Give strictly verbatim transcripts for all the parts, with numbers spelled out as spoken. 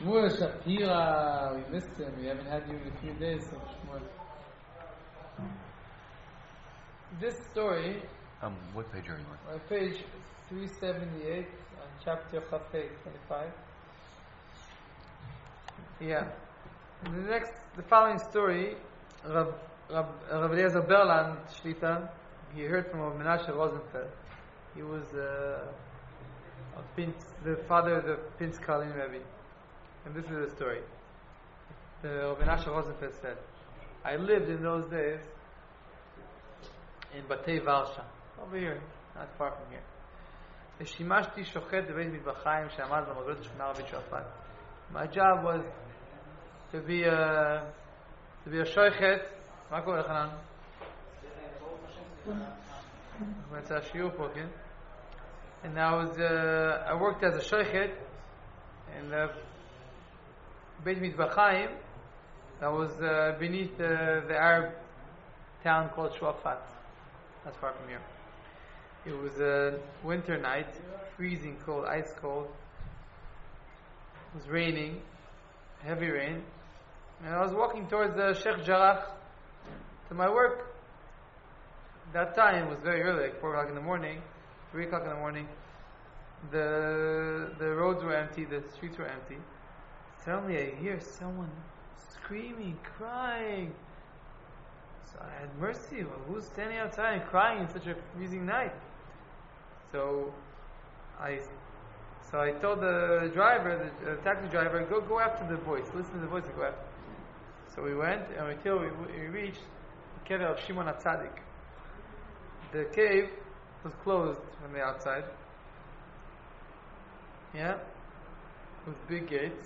Shmuel Shapira, we missed him. We haven't had you in a few days, so Shmuel. This story. Um, what page are you on? On page three seventy-eight, on chapter Chafei twenty-five. Yeah. The next, the following story, Rav Rav Rav Eliezer Berland Shlita, he heard from Rav Menashe Rosenfeld. He was uh, a Pintz, the father of the Pintz Karlin Rebbe. And this is the story. The Rav Menashe Rosenfeld said, I lived in those days in Batei Varsha, over here, not far from here. ושימשתי שוחט בבית מטבחיים שעמד במדרגות השכונה הערבית שועפאט. My job was to be a to be a shochet. מה קורה לחנן? באמצע השיעור פה, כן? And I was uh, I worked as a shochet in the בית מטבחיים that was uh, beneath uh, the Arab town called Shuafat. Not far from here. It was a winter night, freezing cold, ice cold. It was raining, heavy rain. And I was walking towards the Sheikh Jarrah to my work. That time was very early, like four o'clock in the morning, three o'clock in the morning. The the roads were empty, the streets were empty. Suddenly I hear someone screaming, crying. So I had mercy. Well, who's standing outside and crying in such a freezing night? So I, so I told the driver, the, the taxi driver, go go after the voice. Listen to the voice and go after. So we went, and until we, we reached the cave of Shimon HaTzadik. The cave was closed from the outside. Yeah, with big gates,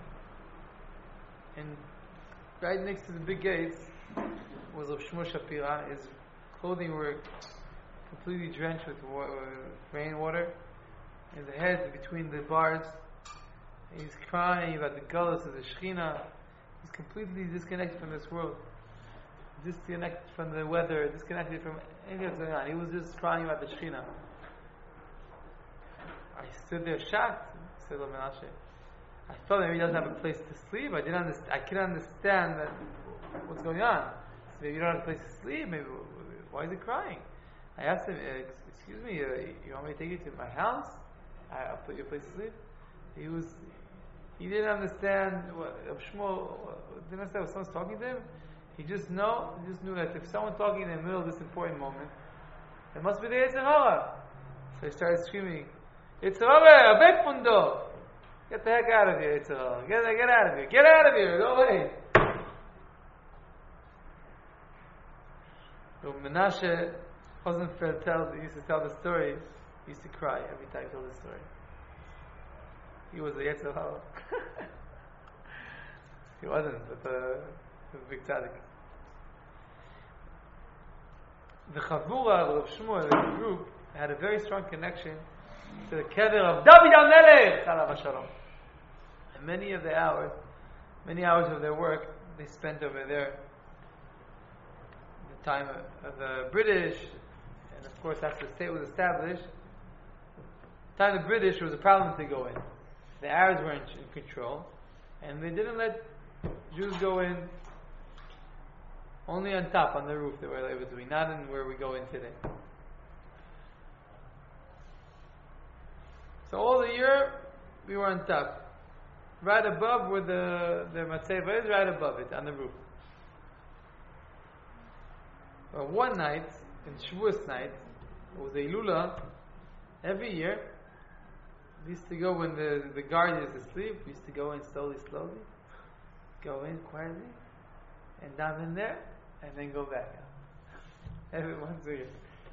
and right next to the big gates was Rav Shmuel Shapira. His clothing were completely drenched with wa- uh, rainwater. His head between the bars. He's crying about the gullus of the Shechina. He's completely disconnected from this world. Disconnected from the weather. Disconnected from anything that's going on. He was just crying about the Shechina. I stood there shocked. Said Rav Menashe, I thought maybe he doesn't have a place to sleep. I didn't understand. I couldn't understand that what's going on. So maybe you don't have a place to sleep. Maybe why is he crying? I asked him, excuse me, uh, you want me to take you to my house? I, I'll put you a place to sleep. He was, he didn't understand what Shmuel didn't understand what someone's talking to him. He just know, he just knew that if someone's talking in the middle of this important moment, it must be the Yetzer Hara. So he started screaming, Yetzer Hara, weg fundo! Get the heck out of here, Yetzer Hara. Get, get out of here. Get out of here. Go away. So Menashe Rosenfeld tells, he used to tell the story. He used to cry every time he told the story. He was a Yetzer Hara. He wasn't, but uh, he was a big tzaddik. The Chavura of Rav Shmuel, the group, had a very strong connection to the kever of David HaMelech, Alav HaShalom. And many of the hours, many hours of their work, they spent over there. The time of, of the British, and of course after the state was established, the time of the British, there was a problem to go in. The Arabs were in, in control, and they didn't let Jews go in. Only on top, on the roof, they were able to be, not in where we go in today. So all the year, we were on top. Right above where the, the Matzeva is, right above it, on the roof. Well, one night, in Shavuos night, it was a Ilula. Every year, we used to go when the, the guard is asleep, we used to go in slowly, slowly. Go in quietly, and down in there, and then go back out. Every once a year.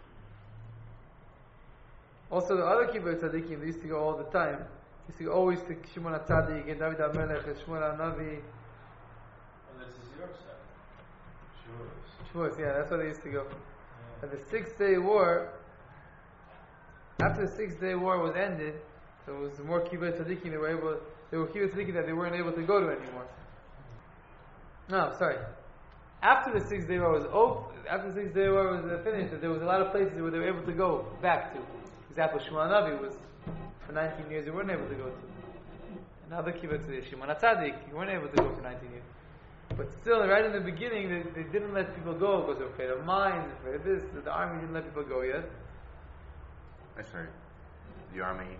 Also, the other kibbutz tzaddikim, they used to go all the time. They used to go always to Shimon HaTzadik and David HaMelech and Shmuel HaNavi. Oh, this is your stuff. Shavuos, yeah, that's where they used to go. Yeah. At the Six Day War, after the Six Day War was ended, there was more kibbutz tzaddikim. They were able, there were kibbutz tzaddikim that they weren't able to go to anymore. No, sorry. After the Six Day War was over, after the Six Day War was uh, finished, there was a lot of places where they were able to go back to. For example, Shmuel HaNavi was for nineteen years they weren't able to go to. Another kibbutz, Shimon HaTzadik, you weren't able to go for nineteen years. But still, right in the beginning, they, they didn't let people go because they were afraid of mines, afraid of this. The army didn't let people go yet. I'm sorry. The army.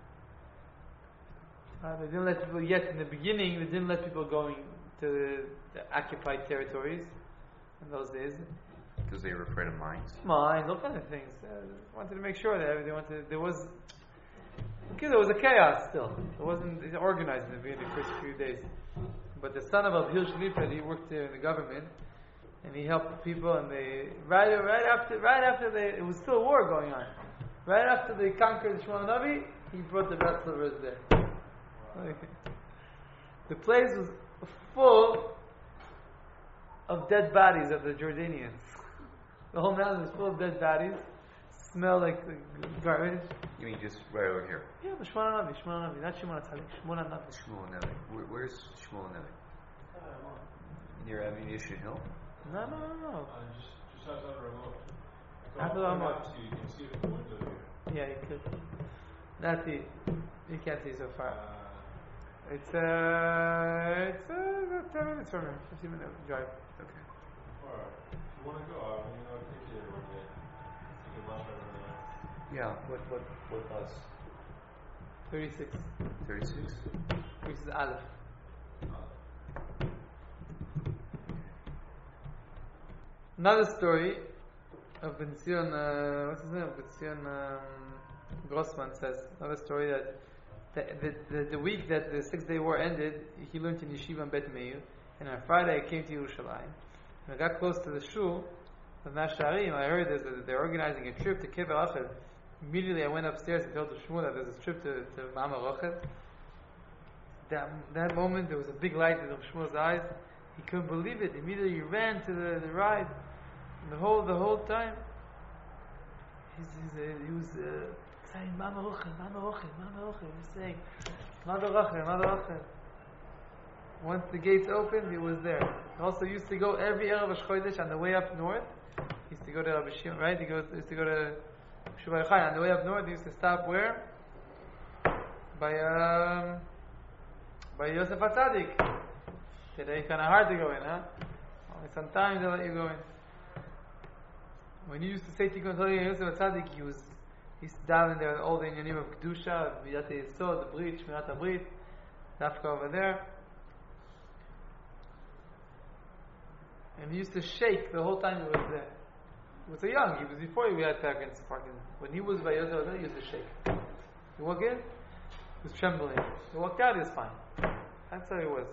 Uh, they didn't let people yet in the beginning. They didn't let people going to the, the occupied territories in those days. Because they were afraid of mines. Mines, all kinds of things. Uh, wanted to make sure that they wanted. There was. Okay, there was a chaos still. It wasn't organized in the beginning, the first few days. But the son of Abhil Shlipet, he worked there in the government, and he helped people. And they right right after right after they it was still a war going on. Right after they conquered the Shmuel Navi, he brought the Breslevers there. The place was full of dead bodies of the Jordanians. The whole mountain was full of dead bodies. Smelled like garbage. You mean just right over here? Yeah, but Shmuel Navi, Shmuel Navi, not Shimon HaTzadik, Shmuel Navi. Shmuel Nevi. Where, where's Shmuel Nevi? Near Ammunition Hill? No, no, no, no. Uh, just, just outside of remote. After I'll the point remote. out to you, you can see it from the window here. Yeah, you could. Not the, you can't see so far. Uh, It's uh, it's uh, ten minutes from here, fifteen minute drive. Okay. alright. If you want to go, I mean, I'll take you there one day. You can lunch over there. Yeah. What what what bus? Thirty-six. Thirty-six. Which is Aleph. Another story of Ben Zion, uh, what's his name? Ben Zion um, Grossman says another story that the, the, the, the week that the Six Day War ended, he learned in Yeshiva in Bet Meir, and on Friday I came to Yerushalayim. When I got close to the shul of Nasharim, I heard that they're organizing a trip to Kever Achel. Immediately I went upstairs and told the Shmuel that there's a trip to, to Mama Rochel. That, that moment there was a big light in Shmuel's eyes. He couldn't believe it. Immediately he ran to the, the ride. And the whole the whole time he's, he's, uh, he was uh, saying Mama Rochel, Mama Rochel, Mama Rochel. He was saying Mama Rochel, Mama Rochel. Once the gates opened, he was there. He also used to go every Erev Rosh Chodesh on the way up north. He used to go to Rabbi Shimon, right? He goes, used to go to Shuvah Yochai. On the way up north, he used to stop where? By um, by Yosef HaTzadik. Today, kind of hard to go in, huh? Only sometimes they let you go in. When you used to say Tikkun Torah Yosef HaTzadik, he was he used to daven there all the inyanim of Kedusha, Midat Yesod, the Brit, Shmirat HaBrit, Dafka over there. And he used to shake the whole time he was there. He was so young. He was before we had Parkinson's. When he was by Yosef, he used to shake. He walked in, he was trembling. He walked out, he was fine. That's how he was.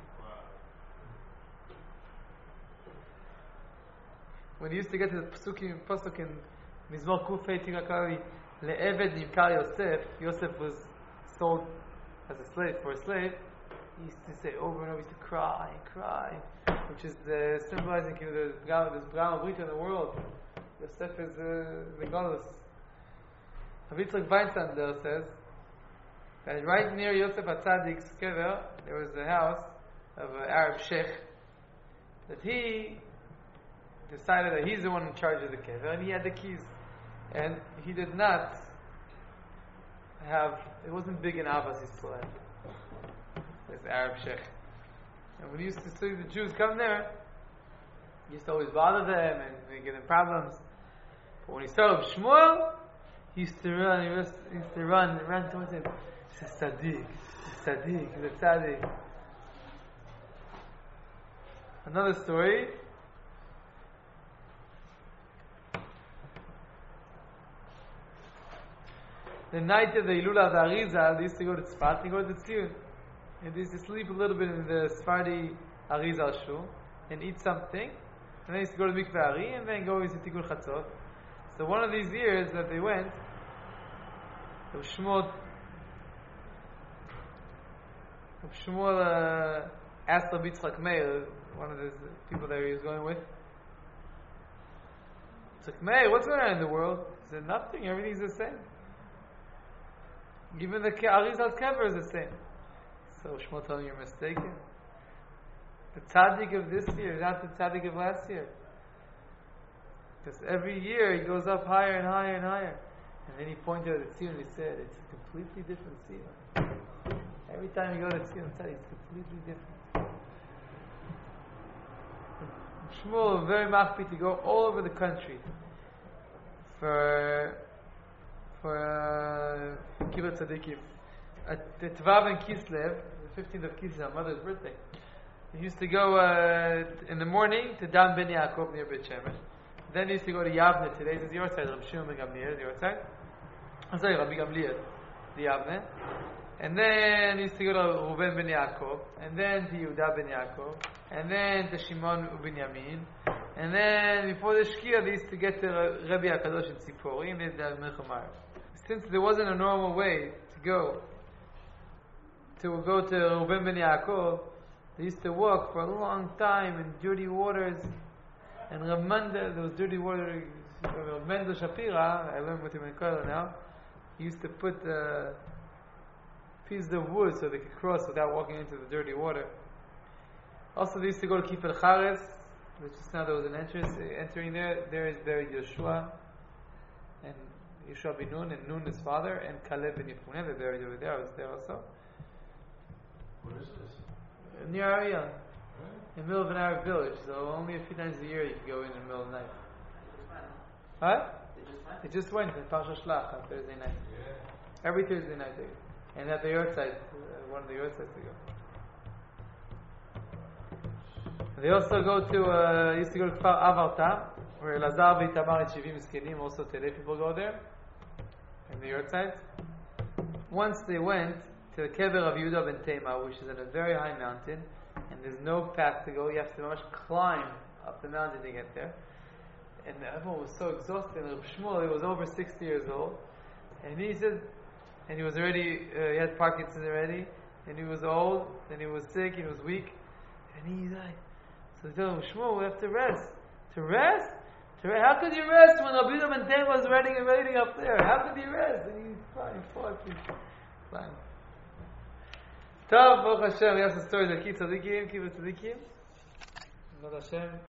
When he used to get to the Pasukim, Pasuk in Mizmor Kufei Tigakari, Le'eved Nimkar Yosef, Yosef was sold as a slave, for a slave. He used to say over and over, he used to cry and cry, which is the symbolizing you know, there's there's Brahma Brita in the world. Yosef is uh, the goddess. Havitzak Weinstein says that right near Yosef HaTzadik's kever, there was a house of an Arab sheikh that he decided that he's the one in charge of the kever, and he had the keys. And he did not have, it wasn't big in Abbas Yisrael, this Arab sheikh. And when he used to see the Jews come there, he used to always bother them and they get in problems. But when he started with Shmuel, he used to run, he used, he used to run, he ran towards him. He says, Tzaddik, he's Tzaddik, he's a Tzaddik. Another story. The night of the Ilula of the Arizal, they used to go to Tzfat, they go to Tzion. And they used to sleep a little bit in the Sephardi Arizal shul and eat something. And then they used to go to Mikveh Ari and then go to Tikkun Chatzot. So one of these years that they went, Rav Shmuel, Rav Shmuel uh, asked Rabbi Yitzchak Meir, one of the people that he was going with, Yitzchak Meir, what's going on in the world? He said, nothing, everything's the same. Even the Arizal's kever is the same. So Shmuel told him, you're mistaken. The tzaddik of this year is not the tzaddik of last year. Because every year he goes up higher and higher and higher. And then he pointed at the tziyun and he said, it's a completely different tziyun. Every time you go to Tzion Tzadi, it's completely different. Shmuel very machpit to go all over the country for for uh, Kibbutz Tzadikim. At the Tvav and Kislev, the fifteenth of Kislev, our mother's birthday, he used to go uh, in the morning to Dan Ben Yaakov near Beit Shemesh. Then he used to go to Yavne. Today's is your side. Rabbi Shimon ben Gamliel, your side. I'm sorry, Rabbi Gamliel, the Yavne. And then he used to go to Reuven ben Yaakov, and then to Yehuda ben Yaakov, and then to Shimon ben Yamin, and then before the Shkia, they used to get to Rabbi HaKadosh in Tzipori, and they did Milchamar. Since there wasn't a normal way to go to go to Reuven ben Yaakov, they used to walk for a long time in dirty waters. And Rav Mendel, there was dirty water. Rav Mendel Shapira, I learned with him in Kollel now. He used to put uh, pieces of wood so they could cross without walking into the dirty water. Also, they used to go to Kifel Chares, which is now there was an entrance entering there. There is buried Yeshua and Yeshua ben Nun, and Nun his father, and Caleb ben Yefuneh. They're buried over there. I was there also. What is this? Near Ariel. In the middle of an Arab village, so only a few times a year you can go in in the middle of the night. What? They just went in Parsha Shlach on Thursday night. Yeah. Every Thursday night they go. And at the Yortzeit, uh, one of the Yortzeits they go. They also go to, uh, used to go to Kfar Avarta, where Lazar v'Itamar and Shivim Miskenim, also today people go there, in the Yortzeit. Once they went to the Kever of Yehuda ben Tema, which is on a very high mountain, and there's no path to go. You have to much climb up the mountain to get there. And everyone was so exhausted. And Reb Shmuel, he was over sixty years old, and he said, and he was already, uh, he had Parkinson's already, and he was old, and he was sick, and he was weak, and he's like, so he told him, Shmuel, we have to rest. To rest? To rest? How could you rest when Rabbi Ben Ten was waiting and waiting up there? How could you rest? And he's fine, fought, he's fine. Tov, Baruch Hashem, we have some stories of Kibbutz Tzadikim, Kibbutz Tzadikim. Baruch Hashem.